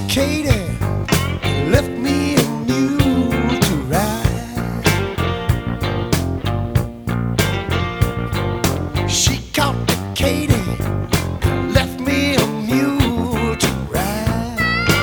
Katie left me a mule to ride. She caught the Katie, left me a mule to ride.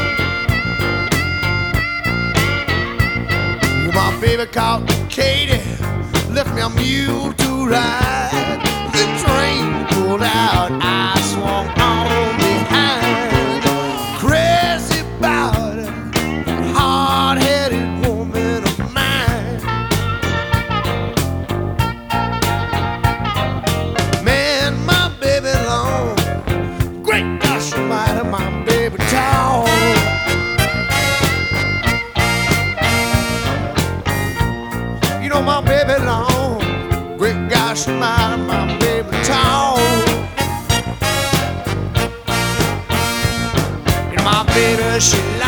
My baby caught the Katie, left me a mule to ride. The train pulled out, I swung on behind. Crazy about it, hard-headed woman of mine. Man, my baby long, great gosh almighty, my baby tall. You know my baby long, great gosh almighty, my baby tall. And my baby, she